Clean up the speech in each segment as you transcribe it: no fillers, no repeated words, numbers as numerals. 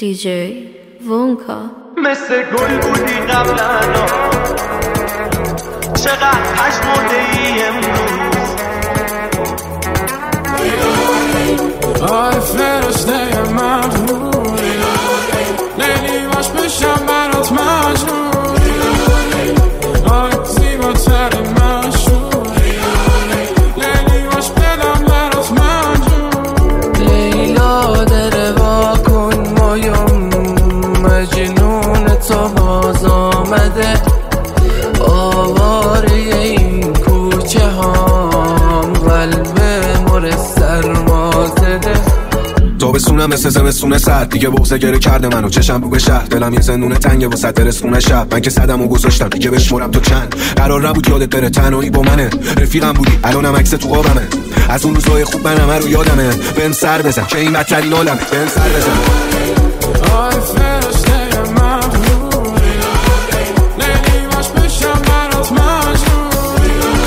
DJ Vonka. مثل گل بودی قبلا، چقدر پژمرده ای امروز. آی فرشته مغرور، لیلی باش بشم برات مجنون. آی زیباترین مشهور، لیلی باش بدم برات مجنون. لیلا دره وا کن مایم، مجنون تو باز آمده. آواره این کوچه هام، قلب مر سرما زده. تابستونم مثل زمستون سرد، دیگه بغضه گره کرده منو چشم رو به شهر. دلم یه زندون تنگه وسط رسخونه شب، من که صدمو گذاشتم دیگه بشمرم تو چند. قرار نبود یادت بره، تنهایی با منه، رفیقم بودی الانم عکس تو قابمه. از اون روزای خوب من همه رو یادمه. بهم سر بزن که این بدترین عالمه، بهم سر بزن. آی فرشته مغرور، لیلی باش بشم برات مجنون.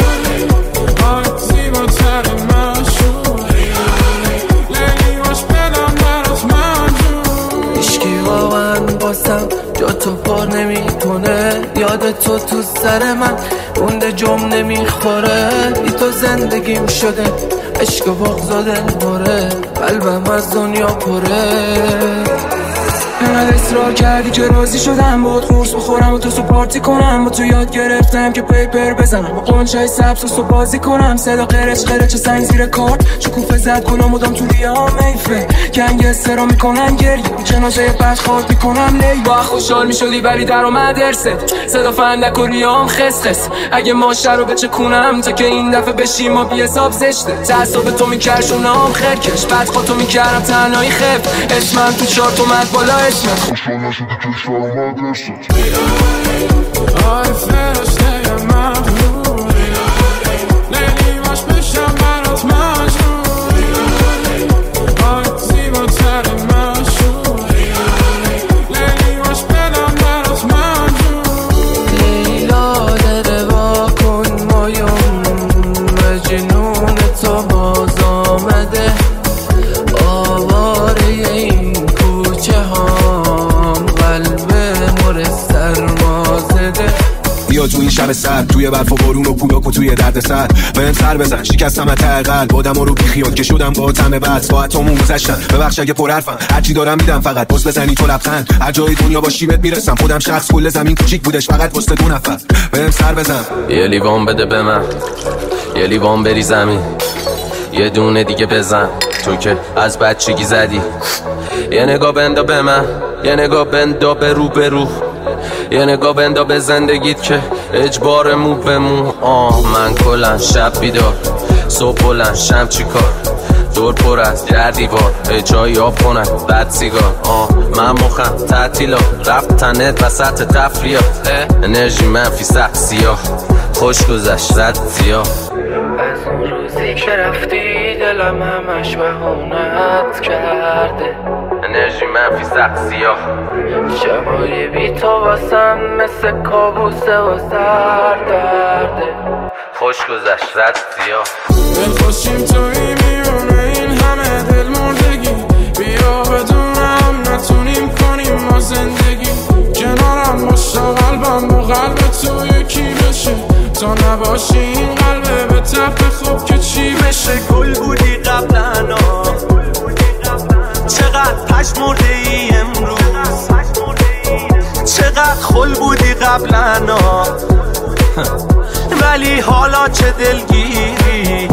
آی زیباترین مشهور، لیلی باش بدم برات مجنون. هیچکی واقعا باسم جا تو پار نمی کنه، یاد تو سر من مونده جم نمیخوره. بی تو زندگیم شده عشق و بغض و دلبره، قلبم از دنیا پره. انقدر اصرار کردی که راضی شدم باید قرص بخورم و تو سو پارتی کنم. با تو یاد گرفتم که پیپر بزنم، با قنچای سبز و سو بازی کنم. صدا قرچ قرچ سنگ زیر کارت، شکوفه زد کنم مدام تو ریام ایفه. گنگستر رو میکنن گریه، جنازه بد خورد میکنم لی. با خوشحال میشدی ولی در اومد درست، صدا فندک و ریام خس خس. اگه ماشه رو بچه کنم تا که این دفعه بشیم ما بی حساب زشته. تعصب تو میکرد و نام خرکش، بعد خودتو میکردم تنهایی خف. اسمم تو چارت اومد بالا، خوشحال نشدی که شما درست. آی فرشته مغرور، لیلی باش بشم برات مجنون. آی زیباترین مشهور، لیلی باش بدم برات مجنون. لیلا دره وا کن مایم، مجنون تو باز آمده. آواره این کوچه هام، قلب مر سرما زده. بیا تو این شب سرد، توی برف و بارون و پولاک و توی درد سر. بهم سر بزن شکستم ته قلب، بادم رو بیخیال که شدم با طعم بد. ساعتامون گذشتن ببخش اگه پر حرفم، هرچی دارم میدم فقط بس بزنی تو لبخند. هر جای دنیا باشی بهت میرسم، خودم شخص کل زمین کوچیک بودش فقط واسه دو نفر. بهم سر بزن، یه لیوان بده به من، یه لیوان بری زمین، یه دونه دیگه بزن. تو که از بچگی زدی، یه نگاه بندا به من، یه نگاه بندا به رو به رو، یه نگاه بندا به زندگیت که اجبار مو به مو. من کلن شب بیدار، صبح بلند شم چی کار، دور پر از دیوار، جایی آب کنن بد سیگار. من مخم تعطیلات، رفتنت وسط تفریات. انرژی منفی سخت سیاه، خوش گذشت رد زیاه. از اون روزی که رفتی دلم همش بهونت کرده. انرژی منفی سخت سیاه، شبای بی تو واسم مثل کابوسه و سردرده. خوش گذشت رد زیاه. دلخوشیم توی میونه این همه دل مردگی. بیا بدونم نتونیم کنیم ما زندگی. کنارم باشه قلبم با قلب تو یکی بشه، تا نباشی این قلبه به تپ خوب که چی بشه. گل بودی قبلا، چقدر پژمرده ای امروز. چقدر خل بودی قبلا، ولی حالا چه دلگیری.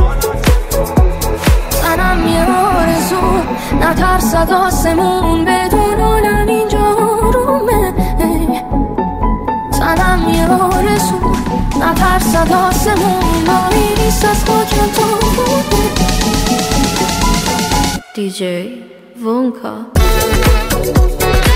منم یه آرزو، نترسد آسمون بدون عالم اینجا رومه. منم یه آرزو، نترسد آسمون نایی نیست از خاکم تو. DJ Vonka.